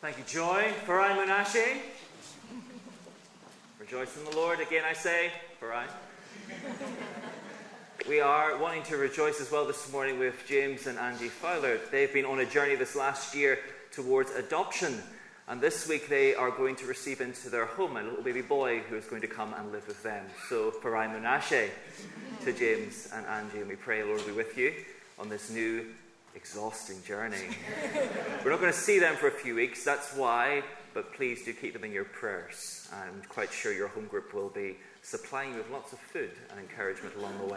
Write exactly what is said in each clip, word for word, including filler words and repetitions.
Thank you, Joy. Farai Munashe. Rejoice in the Lord. Again, I say, Farai. We are wanting to rejoice as well this morning with James and Angie Fowler. They've been on a journey this last year towards adoption. And this week they are going to receive into their home a little baby boy who is going to come and live with them. So, Farai Munashe to James and Angie. And we pray, Lord, be with you on this new exhausting journey. We're not going to see them for a few weeks, that's why, but please do keep them in your prayers. I'm quite sure your home group will be supplying you with lots of food and encouragement along the way.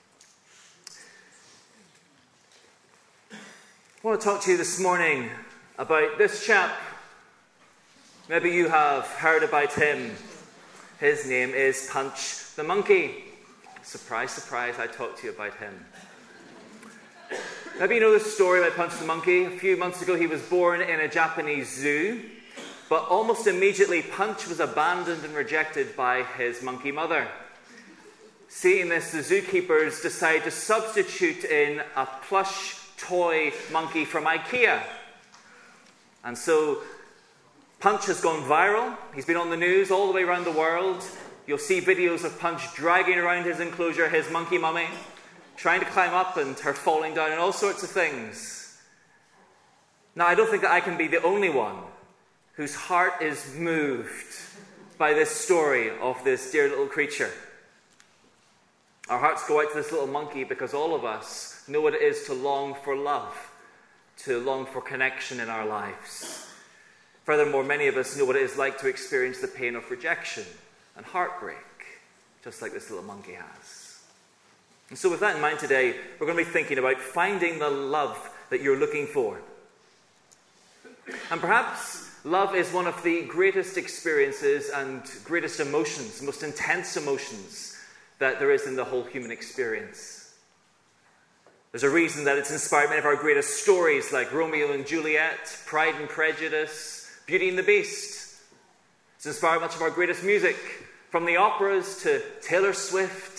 I want to talk to you this morning about this chap. Maybe you have heard about him. His name is Punch the Monkey. Surprise, surprise, I talked to you about him. Maybe you know the story about Punch the Monkey. A few months ago he was born in a Japanese zoo, but almost immediately Punch was abandoned and rejected by his monkey mother. Seeing this, the zookeepers decided to substitute in a plush toy monkey from IKEA. And so Punch has gone viral. He's been on the news all the way around the world. You'll see videos of Punch dragging around his enclosure his monkey mummy, trying to climb up and her falling down and all sorts of things. Now, I don't think that I can be the only one whose heart is moved by this story of this dear little creature. Our hearts go out to this little monkey because all of us know what it is to long for love, to long for connection in our lives. Furthermore, many of us know what it is like to experience the pain of rejection and heartbreak, just like this little monkey has. And so with that in mind today, we're going to be thinking about finding the love that you're looking for. And perhaps love is one of the greatest experiences and greatest emotions, most intense emotions that there is in the whole human experience. There's a reason that it's inspired many of our greatest stories like Romeo and Juliet, Pride and Prejudice, Beauty and the Beast. It's inspired much of our greatest music, from the operas to Taylor Swift.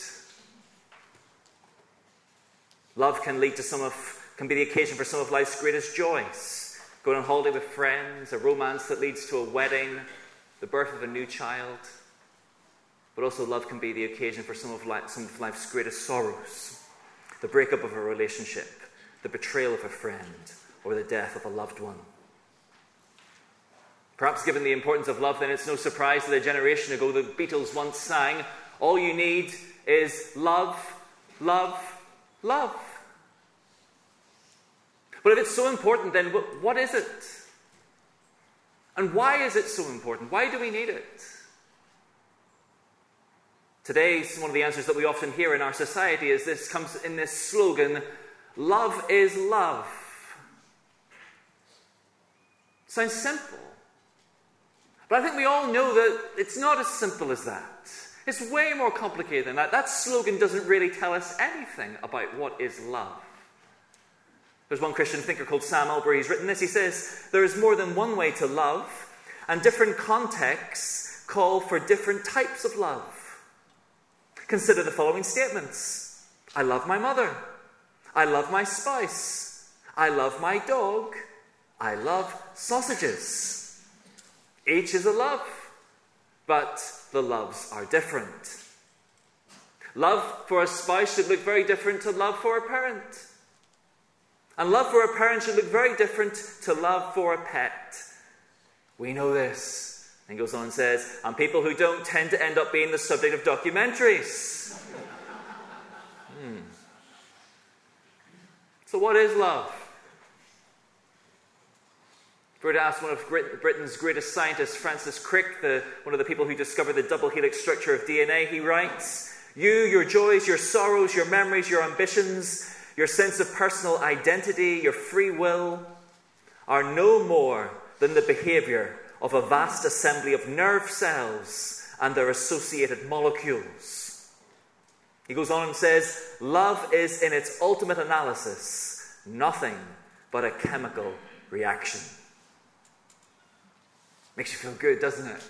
Love can lead to some of, can be the occasion for some of life's greatest joys. Going on holiday with friends, a romance that leads to a wedding, the birth of a new child. But also love can be the occasion for some of, life, some of life's greatest sorrows. The breakup of a relationship, the betrayal of a friend, or the death of a loved one. Perhaps given the importance of love, then it's no surprise that a generation ago the Beatles once sang, "All you need is love, love, love." But if it's so important, then what is it? And why is it so important? Why do we need it? Today, one of the answers that we often hear in our society is this, comes in this slogan, "Love is love." Sounds simple. But I think we all know that it's not as simple as that. It's way more complicated than that. That slogan doesn't really tell us anything about what is love. There's one Christian thinker called Sam Allberry. He's written this. He says, there is more than one way to love, and different contexts call for different types of love. Consider the following statements. I love my mother. I love my spouse. I love my dog. I love sausages. Each is a love, but the loves are different. Love for a spouse should look very different to love for a parent. And love for a parent should look very different to love for a pet. We know this. And he goes on and says, and people who don't tend to end up being the subject of documentaries. hmm. So what is love? If we were to ask one of Britain's greatest scientists, Francis Crick, the, one of the people who discovered the double helix structure of D N A, he writes, you, your joys, your sorrows, your memories, your ambitions, your sense of personal identity, your free will, are no more than the behavior of a vast assembly of nerve cells and their associated molecules. He goes on and says, love is in its ultimate analysis nothing but a chemical reaction. Makes you feel good, doesn't it?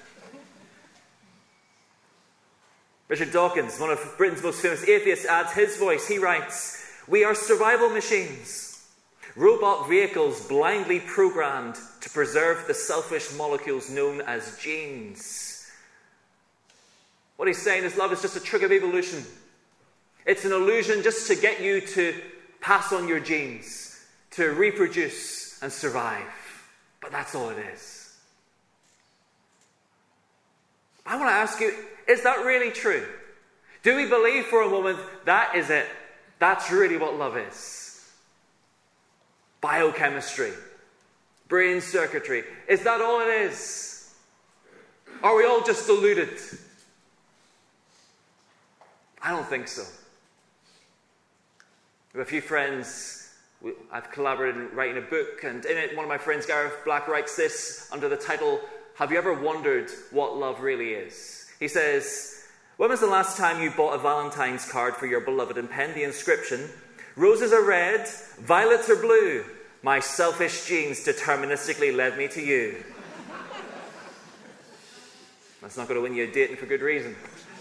Richard Dawkins, one of Britain's most famous atheists, adds his voice. He writes, we are survival machines, Robot vehicles blindly programmed to preserve the selfish molecules known as genes. What he's saying is love is just a trick of evolution. It's an illusion just to get you to pass on your genes, to reproduce and survive. But that's all it is. I want to ask you, is that really true? Do we believe for a moment that is it? That's really what love is? Biochemistry, brain circuitry. Is that all it is? Are we all just deluded? I don't think so. We have a few friends. I've collaborated in writing a book, and in it, one of my friends, Gareth Black, writes this under the title, "Have you ever wondered what love really is?" He says, "When was the last time you bought a Valentine's card for your beloved and penned the inscription, 'Roses are red, violets are blue. My selfish genes deterministically led me to you.'" That's not going to win you a date, and for good reason.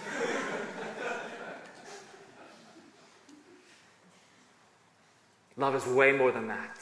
Love is way more than that.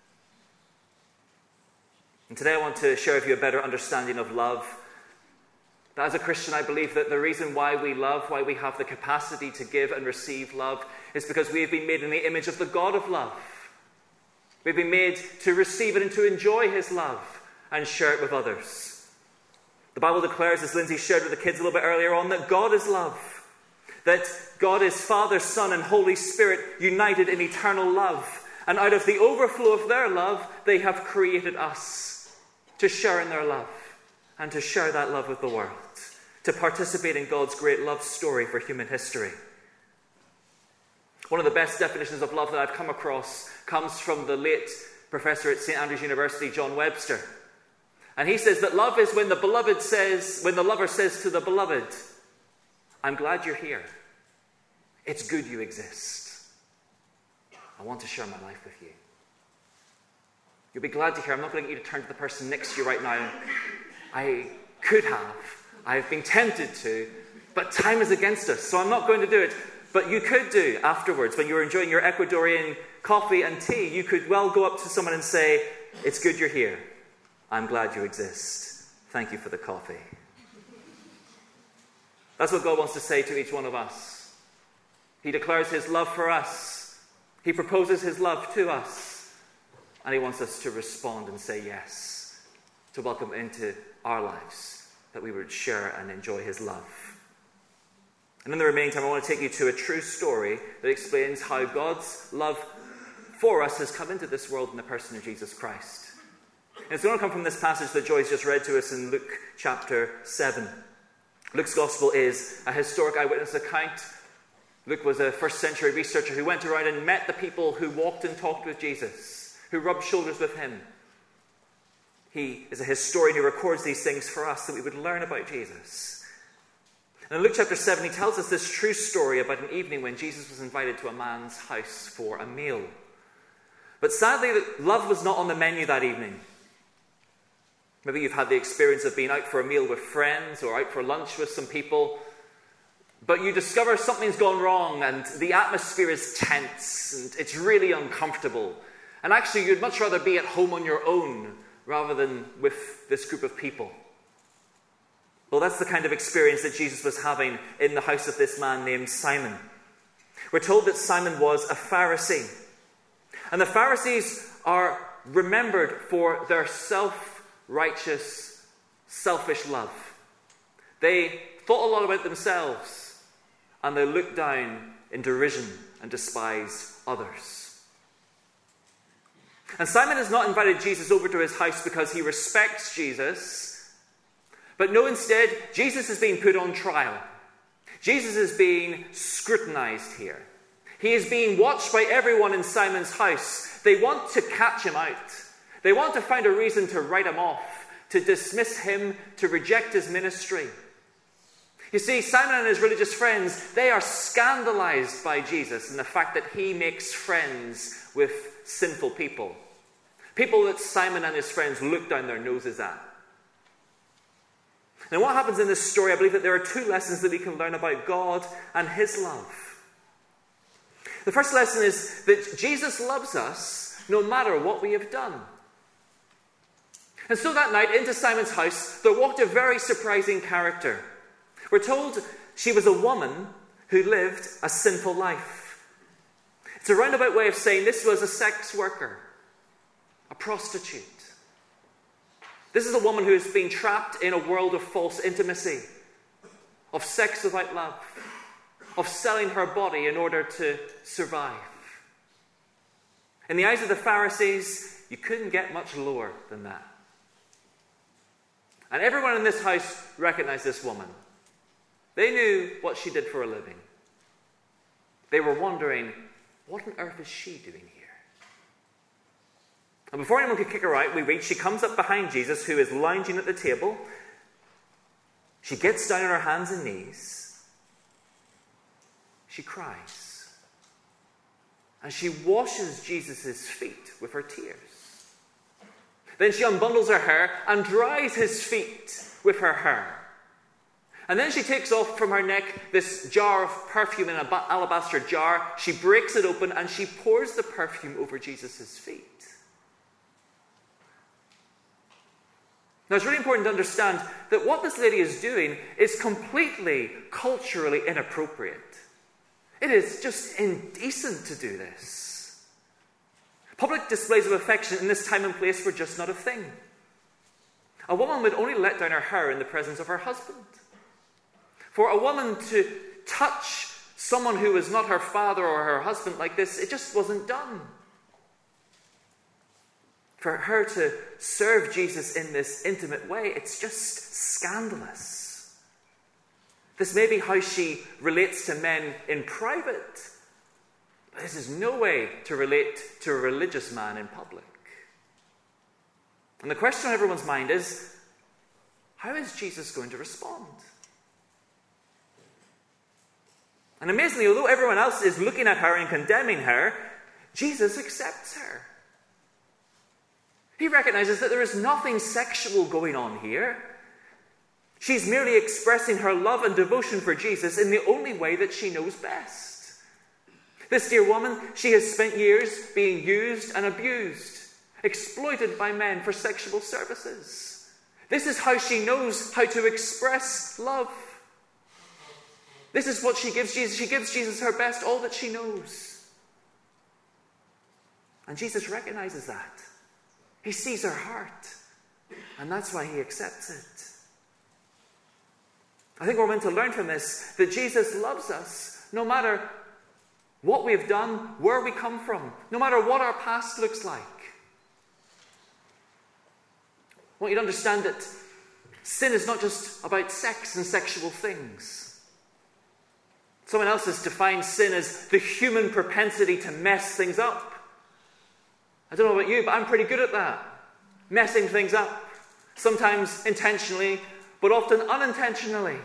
And today I want to share with you a better understanding of love. That as a Christian, I believe that the reason why we love, why we have the capacity to give and receive love, is because we have been made in the image of the God of love. We've been made to receive it and to enjoy his love and share it with others. The Bible declares, as Lindsay shared with the kids a little bit earlier on, that God is love. That God is Father, Son, and Holy Spirit united in eternal love. And out of the overflow of their love, they have created us to share in their love and to share that love with the world, to participate in God's great love story for human history. One of the best definitions of love that I've come across comes from the late professor at Saint Andrews University, John Webster. And he says that love is when the beloved says, when the lover says to the beloved, "I'm glad you're here. It's good you exist. I want to share my life with you." You'll be glad to hear, I'm not going to get you to turn to the person next to you right now. I could have. I've been tempted to, but time is against us, so I'm not going to do it. But you could do afterwards, when you're enjoying your Ecuadorian coffee and tea, you could well go up to someone and say, "It's good you're here. I'm glad you exist. Thank you for the coffee." That's what God wants to say to each one of us. He declares his love for us. He proposes his love to us. And he wants us to respond and say yes, to welcome into our lives, that we would share and enjoy his love. And in the remaining time, I want to take you to a true story that explains how God's love for us has come into this world in the person of Jesus Christ. And it's going to come from this passage that Joyce just read to us in Luke chapter seven. Luke's gospel is a historic eyewitness account. Luke was a first century researcher who went around and met the people who walked and talked with Jesus, who rubbed shoulders with him. He is a historian who records these things for us so that we would learn about Jesus. And in Luke chapter seven, he tells us this true story about an evening when Jesus was invited to a man's house for a meal. But sadly, love was not on the menu that evening. Maybe you've had the experience of being out for a meal with friends or out for lunch with some people, but you discover something's gone wrong and the atmosphere is tense and it's really uncomfortable. And actually, you'd much rather be at home on your own rather than with this group of people. Well, that's the kind of experience that Jesus was having in the house of this man named Simon. We're told that Simon was a Pharisee. And the Pharisees are remembered for their self-righteous, selfish love. They thought a lot about themselves, and they looked down in derision and despised others. And Simon has not invited Jesus over to his house because he respects Jesus, but no, instead, Jesus is being put on trial. Jesus is being scrutinized here. He is being watched by everyone in Simon's house. They want to catch him out. They want to find a reason to write him off, to dismiss him, to reject his ministry. You see, Simon and his religious friends, they are scandalized by Jesus and the fact that he makes friends with sinful people. People that Simon and his friends look down their noses at. Now, what happens in this story, I believe that there are two lessons that we can learn about God and his love. The first lesson is that Jesus loves us no matter what we have done. And so that night, into Simon's house, there walked a very surprising character. We're told she was a woman who lived a sinful life. It's a roundabout way of saying this was a sex worker, a prostitute. This is a woman who has been trapped in a world of false intimacy, of sex without love, of selling her body in order to survive. In the eyes of the Pharisees, you couldn't get much lower than that. And everyone in this house recognized this woman. They knew what she did for a living. They were wondering, what on earth is she doing here? And before anyone could kick her out, we read, she comes up behind Jesus, who is lounging at the table. She gets down on her hands and knees. She cries. And she washes Jesus' feet with her tears. Then she unbundles her hair and dries his feet with her hair. And then she takes off from her neck this jar of perfume in an alabaster jar. She breaks it open and she pours the perfume over Jesus' feet. Now, it's really important to understand that what this lady is doing is completely culturally inappropriate. It is just indecent to do this. Public displays of affection in this time and place were just not a thing. A woman would only let down her hair in the presence of her husband. For a woman to touch someone who was not her father or her husband like this, it just wasn't done. For her to serve Jesus in this intimate way, it's just scandalous. This may be how she relates to men in private, but this is no way to relate to a religious man in public. And the question on everyone's mind is, how is Jesus going to respond? And amazingly, although everyone else is looking at her and condemning her, Jesus accepts her. He recognizes that there is nothing sexual going on here. She's merely expressing her love and devotion for Jesus in the only way that she knows best. This dear woman, she has spent years being used and abused, exploited by men for sexual services. This is how she knows how to express love. This is what she gives Jesus. She gives Jesus her best, all that she knows. And Jesus recognizes that. He sees her heart. And that's why he accepts it. I think we're meant to learn from this that Jesus loves us no matter what we've done, where we come from, no matter what our past looks like. I want you to understand that sin is not just about sex and sexual things. Someone else has defined sin as the human propensity to mess things up. I don't know about you, but I'm pretty good at that. Messing things up. Sometimes intentionally, but often unintentionally.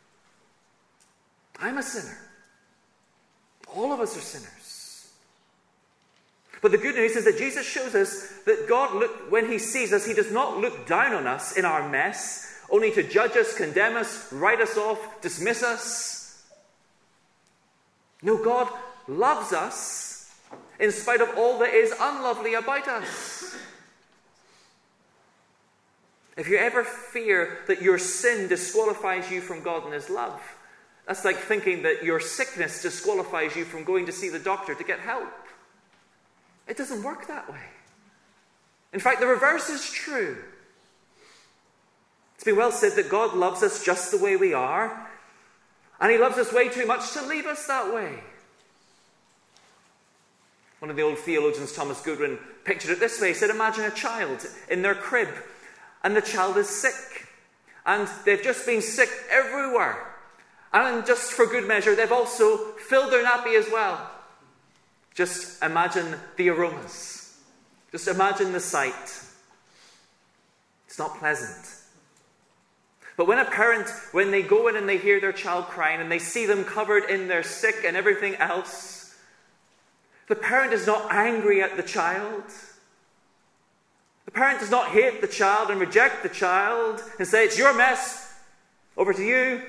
I'm a sinner. All of us are sinners. But the good news is that Jesus shows us that God, look, when he sees us, he does not look down on us in our mess, only to judge us, condemn us, write us off, dismiss us. No, God loves us in spite of all that is unlovely about us. If you ever fear that your sin disqualifies you from God and his love, that's like thinking that your sickness disqualifies you from going to see the doctor to get help. It doesn't work that way. In fact, the reverse is true. It's been well said that God loves us just the way we are, and he loves us way too much to leave us that way. One of the old theologians, Thomas Goodwin, pictured it this way. He said, imagine a child in their crib, and the child is sick, and they've just been sick everywhere. And just for good measure, they've also filled their nappy as well. Just imagine the aromas. Just imagine the sight. It's not pleasant. But when a parent, when they go in and they hear their child crying and they see them covered in their sick and everything else, the parent is not angry at the child. The parent does not hate the child and reject the child and say, it's your mess, over to you.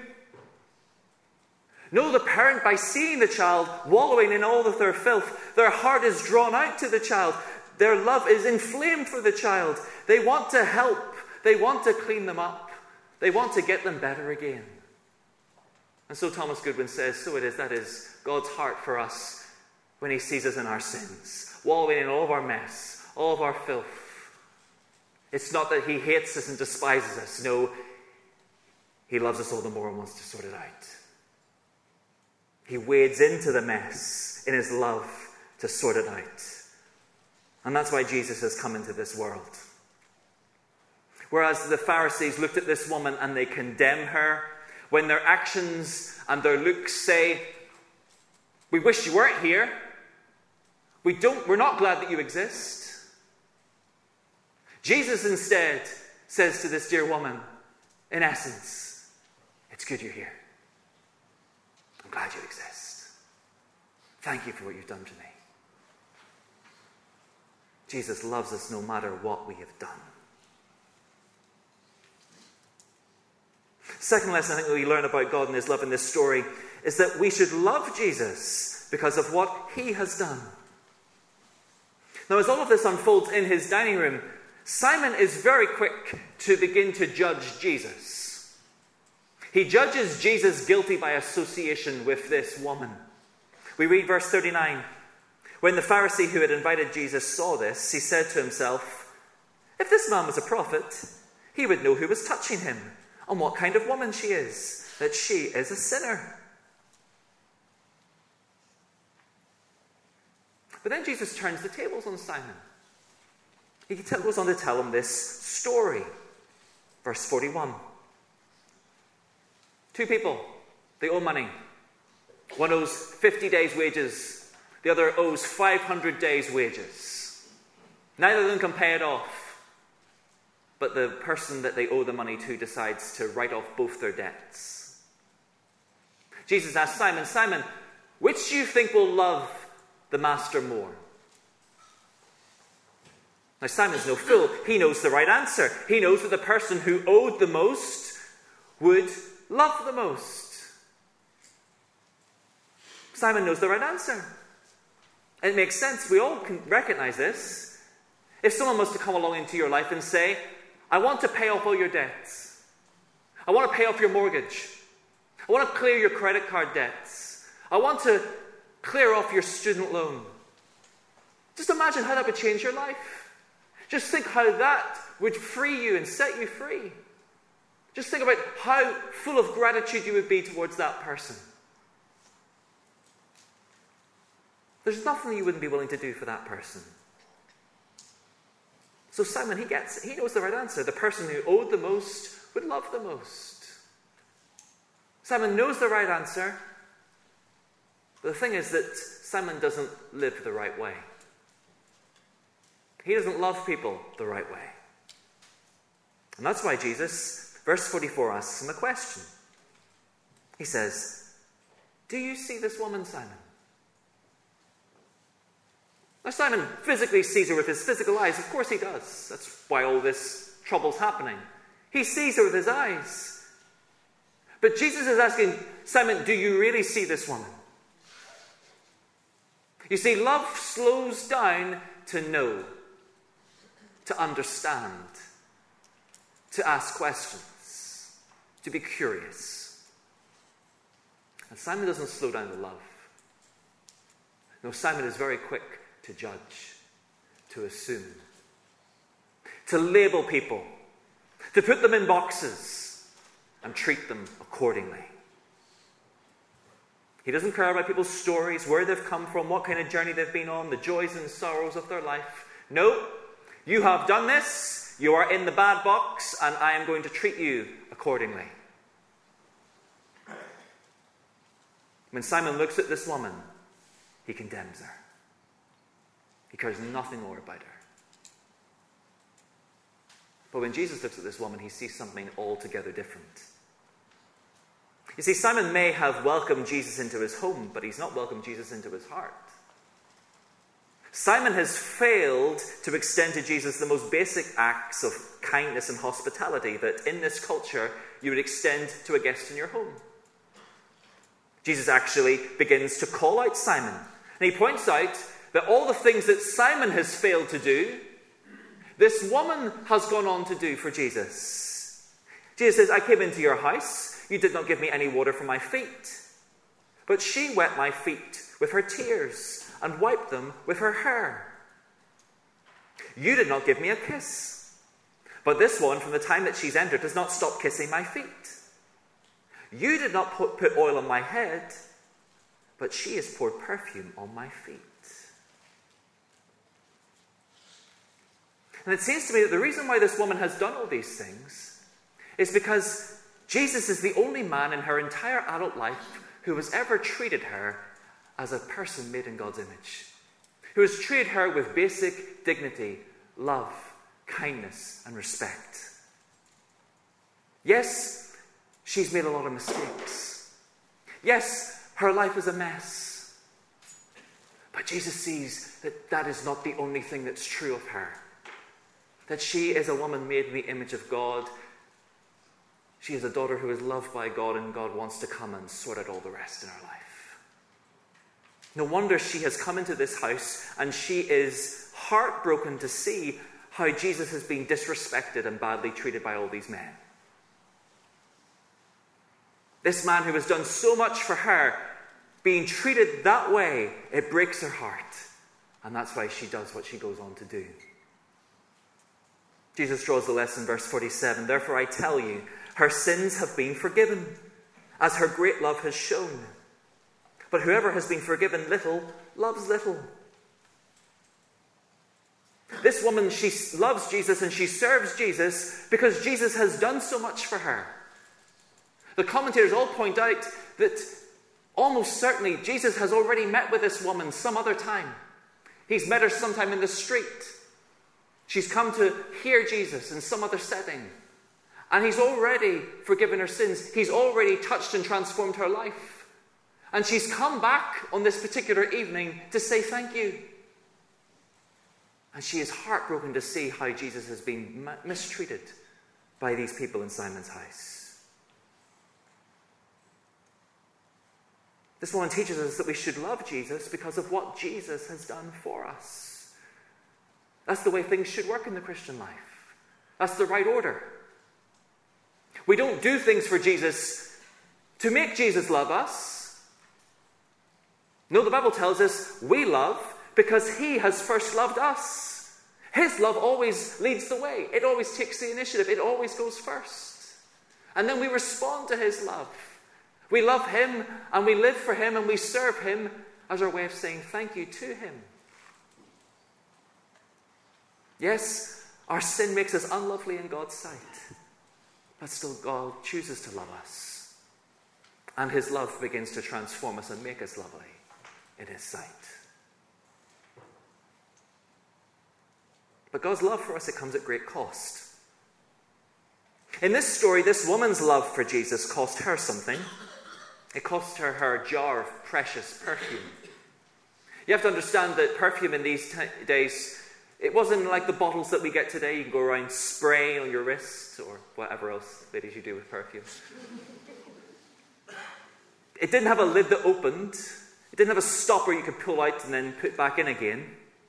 No, the parent, by seeing the child wallowing in all of their filth, their heart is drawn out to the child. Their love is inflamed for the child. They want to help. They want to clean them up. They want to get them better again. And so Thomas Goodwin says, so it is, that is God's heart for us when he sees us in our sins, wallowing in all of our mess, all of our filth. It's not that he hates us and despises us. No, he loves us all the more and wants to sort it out. He wades into the mess in his love to sort it out. And that's why Jesus has come into this world. Whereas the Pharisees looked at this woman and they condemn her, when their actions and their looks say, we wish you weren't here. We don't, we're not glad that you exist. Jesus instead says to this dear woman, in essence, it's good you're here. I'm glad you exist. Thank you for what you've done to me. Jesus loves us no matter what we have done. Second lesson I think that we learn about God and his love in this story is that we should love Jesus because of what he has done. Now, as all of this unfolds in his dining room, Simon is very quick to begin to judge Jesus. He judges Jesus guilty by association with this woman. We read verse thirty-nine. When the Pharisee who had invited Jesus saw this, he said to himself, if this man was a prophet, he would know who was touching him and what kind of woman she is, that she is a sinner. But then Jesus turns the tables on Simon. He goes on to tell him this story. Verse forty-one. Two people, they owe money. One owes fifty days' wages. The other owes five hundred days' wages. Neither of them can pay it off. But the person that they owe the money to decides to write off both their debts. Jesus asks Simon, Simon, which do you think will love the master more? Now Simon's no fool. He knows the right answer. He knows that the person who owed the most would love the most. Simon knows the right answer. It makes sense. We all can recognize this. If someone was to come along into your life and say, I want to pay off all your debts. I want to pay off your mortgage. I want to clear your credit card debts. I want to clear off your student loan. Just imagine how that would change your life. Just think how that would free you and set you free. Just think about how full of gratitude you would be towards that person. There's nothing you wouldn't be willing to do for that person. So Simon, he gets, he knows the right answer. The person who owed the most would love the most. Simon knows the right answer. But the thing is that Simon doesn't live the right way. He doesn't love people the right way. And that's why Jesus, verse forty-four, asks him a question. He says, do you see this woman, Simon? Now, Simon physically sees her with his physical eyes. Of course he does. That's why all this trouble's happening. He sees her with his eyes. But Jesus is asking, Simon, do you really see this woman? You see, love slows down to know, to understand, to ask questions, to be curious. And Simon doesn't slow down to love. No, Simon is very quick to judge, to assume, to label people, to put them in boxes and treat them accordingly. He doesn't care about people's stories, where they've come from, what kind of journey they've been on, the joys and sorrows of their life. No, you have done this, you are in the bad box, and I am going to treat you accordingly. When Simon looks at this woman, he condemns her. He cares nothing more about her. But when Jesus looks at this woman, he sees something altogether different. You see, Simon may have welcomed Jesus into his home, but he's not welcomed Jesus into his heart. Simon has failed to extend to Jesus the most basic acts of kindness and hospitality that in this culture you would extend to a guest in your home. Jesus actually begins to call out Simon. And he points out that all the things that Simon has failed to do, this woman has gone on to do for Jesus. Jesus says, I came into your house. You did not give me any water for my feet. But she wet my feet with her tears and wiped them with her hair. You did not give me a kiss. But this one, from the time that she's entered, does not stop kissing my feet. You did not put, put oil on my head, but she has poured perfume on my feet. And it seems to me that the reason why this woman has done all these things is because Jesus is the only man in her entire adult life who has ever treated her as a person made in God's image, who has treated her with basic dignity, love, kindness, and respect. Yes, she's made a lot of mistakes. Yes, her life is a mess. But Jesus sees that that is not the only thing that's true of her. That she is a woman made in the image of God. She is a daughter who is loved by God, and God wants to come and sort out all the rest in her life. No wonder she has come into this house and she is heartbroken to see how Jesus has been disrespected and badly treated by all these men. This man who has done so much for her, being treated that way, it breaks her heart. And that's why she does what she goes on to do. Jesus draws the lesson, verse forty-seven. Therefore I tell you, her sins have been forgiven, as her great love has shown. But whoever has been forgiven little, loves little. This woman, she loves Jesus and she serves Jesus because Jesus has done so much for her. The commentators all point out that almost certainly Jesus has already met with this woman some other time. He's met her sometime in the street. She's come to hear Jesus in some other setting. And he's already forgiven her sins. He's already touched and transformed her life. And she's come back on this particular evening to say thank you. And she is heartbroken to see how Jesus has been mistreated by these people in Simon's house. This woman teaches us that we should love Jesus because of what Jesus has done for us. That's the way things should work in the Christian life. That's the right order. We don't do things for Jesus to make Jesus love us. No, the Bible tells us we love because he has first loved us. His love always leads the way. It always takes the initiative. It always goes first. And then we respond to his love. We love him and we live for him and we serve him as our way of saying thank you to him. Yes, our sin makes us unlovely in God's sight. But still God chooses to love us. And his love begins to transform us and make us lovely in his sight. But God's love for us, it comes at great cost. In this story, this woman's love for Jesus cost her something. It cost her her jar of precious perfume. You have to understand that perfume in these t- days, it wasn't like the bottles that we get today. You can go around spraying on your wrist or whatever else, ladies, you do with perfume. It didn't have a lid that opened. It didn't have a stopper you could pull out and then put back in again.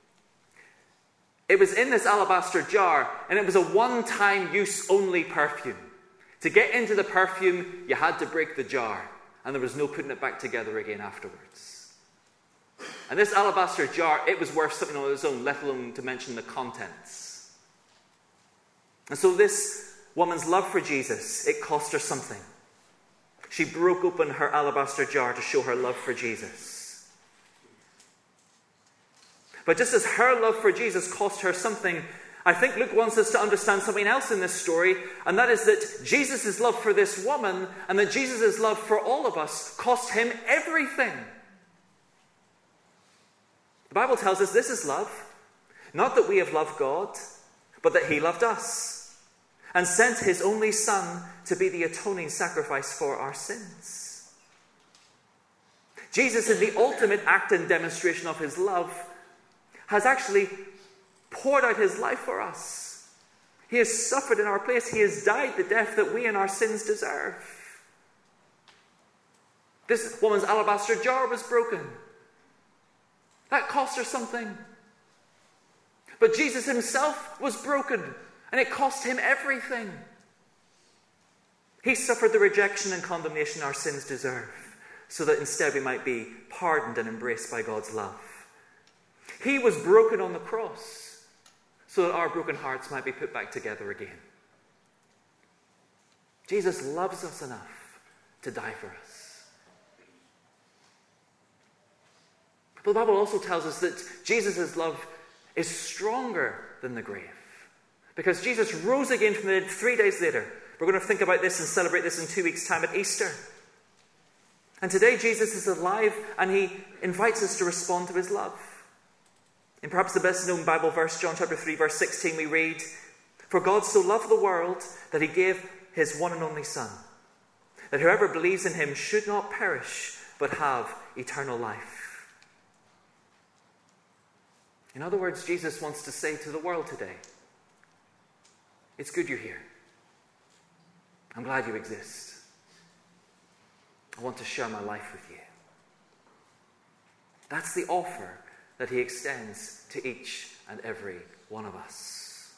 It was in this alabaster jar, and it was a one-time use only perfume. To get into the perfume, you had to break the jar, and there was no putting it back together again afterwards. And this alabaster jar, it was worth something on its own, let alone to mention the contents. And so this woman's love for Jesus, it cost her something. She broke open her alabaster jar to show her love for Jesus. But just as her love for Jesus cost her something, I think Luke wants us to understand something else in this story, and that is that Jesus' love for this woman and that Jesus' love for all of us cost him everything. The Bible tells us this is love. Not that we have loved God, but that he loved us and sent his only Son to be the atoning sacrifice for our sins. Jesus, in the ultimate act and demonstration of his love, has actually poured out his life for us. He has suffered in our place. He has died the death that we in our sins deserve. This woman's alabaster jar was broken. That cost her something. But Jesus himself was broken, and it cost him everything. He suffered the rejection and condemnation our sins deserve, so that instead we might be pardoned and embraced by God's love. He was broken on the cross, so that our broken hearts might be put back together again. Jesus loves us enough to die for us. But the Bible also tells us that Jesus' love is stronger than the grave, because Jesus rose again from the dead three days later. We're going to think about this and celebrate this in two weeks' time at Easter. And today Jesus is alive, and he invites us to respond to his love. In perhaps the best known Bible verse, John chapter three, verse sixteen, we read, "For God so loved the world that he gave his one and only Son, that whoever believes in him should not perish, but have eternal life." In other words, Jesus wants to say to the world today, it's good you're here. I'm glad you exist. I want to share my life with you. That's the offer that he extends to each and every one of us.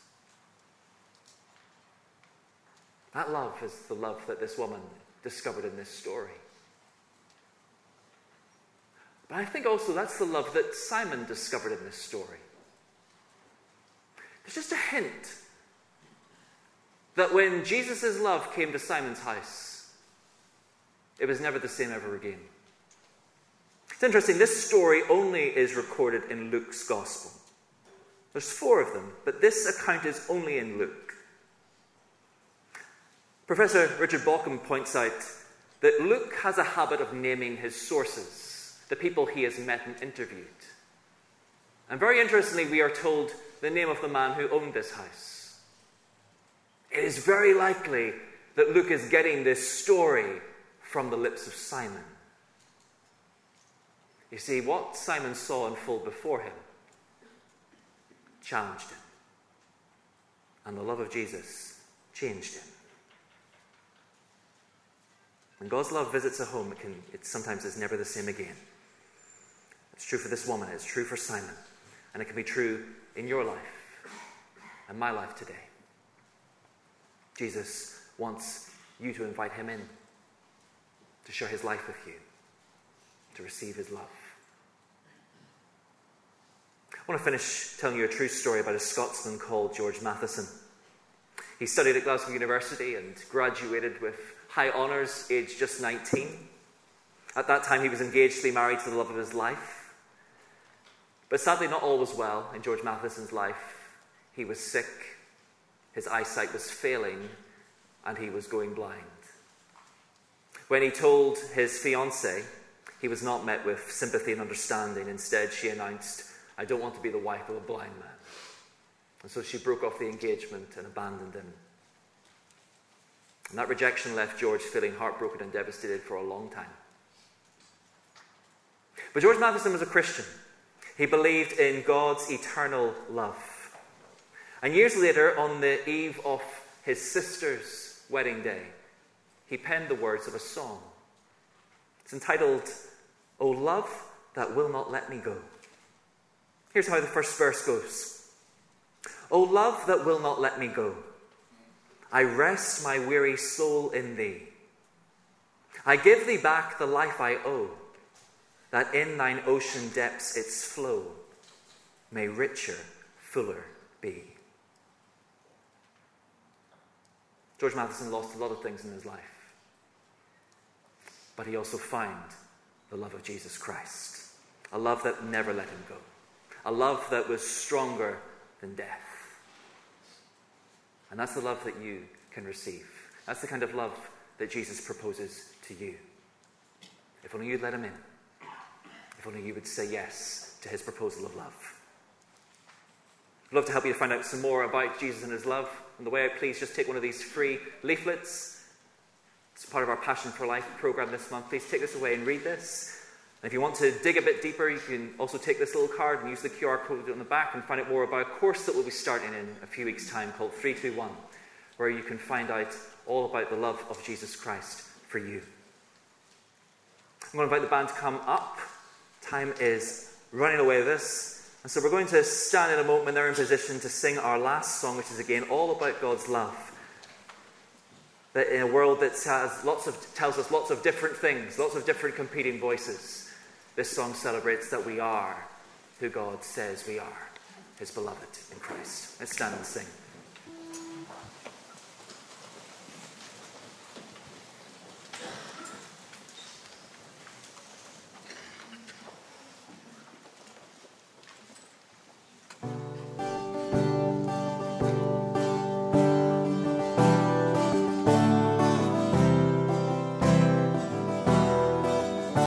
That love is the love that this woman discovered in this story. But I think also that's the love that Simon discovered in this story. There's just a hint that when Jesus' love came to Simon's house, it was never the same ever again. It's interesting, this story only is recorded in Luke's Gospel. There's four of them, but this account is only in Luke. Professor Richard Bauckham points out that Luke has a habit of naming his sources, the people he has met and interviewed. And very interestingly, we are told the name of the man who owned this house. It is very likely that Luke is getting this story from the lips of Simon. You see, what Simon saw unfold before him challenged him. And the love of Jesus changed him. When God's love visits a home, it, can, it sometimes is never the same again. It's true for this woman, it's true for Simon, and it can be true in your life and my life today. Jesus wants you to invite him in, to share his life with you, to receive his love. I want to finish telling you a true story about a Scotsman called George Matheson. He studied at Glasgow University and graduated with high honours, aged just nineteen. At that time, he was engaged to be married to the love of his life. But sadly, not all was well in George Matheson's life. He was sick, his eyesight was failing, and he was going blind. When he told his fiancée, he was not met with sympathy and understanding. Instead, she announced, "I don't want to be the wife of a blind man." And so she broke off the engagement and abandoned him. And that rejection left George feeling heartbroken and devastated for a long time. But George Matheson was a Christian. He believed in God's eternal love. And years later, on the eve of his sister's wedding day, he penned the words of a song. It's entitled, "O Love That Will Not Let Me Go." Here's how the first verse goes. "O love that will not let me go, I rest my weary soul in thee. I give thee back the life I owe, that in thine ocean depths its flow may richer, fuller be." George Matheson lost a lot of things in his life, but he also found the love of Jesus Christ, a love that never let him go, a love that was stronger than death. And that's the love that you can receive. That's the kind of love that Jesus proposes to you. If only you'd let him in. If only you would say yes to his proposal of love. I'd love to help you to find out some more about Jesus and his love. On the way out, please just take one of these free leaflets. It's part of our Passion for Life program this month. Please take this away and read this. And if you want to dig a bit deeper, you can also take this little card and use the Q R code on the back and find out more about a course that we'll be starting in a few weeks' time called three two one, where you can find out all about the love of Jesus Christ for you. I'm going to invite the band to come up. Time is running away with us. And so we're going to stand in a moment when they're in position to sing our last song, which is again all about God's love. That in a world that has lots of, tells us lots of different things, lots of different competing voices, this song celebrates that we are who God says we are, his beloved in Christ. Let's stand and sing.